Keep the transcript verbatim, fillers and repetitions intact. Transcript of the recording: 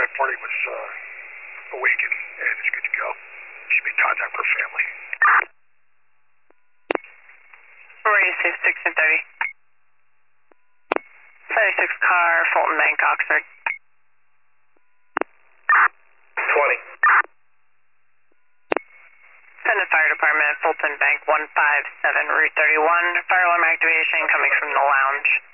that party was uh, awakened and is good to go. She's made contact with her family. Where are you, safe six and thirty? seventy-six car, Fulton Bank, Oxford. twenty. Send the fire department, Fulton Bank, one five seven, Route thirty-one. Fire alarm activation coming from the lounge.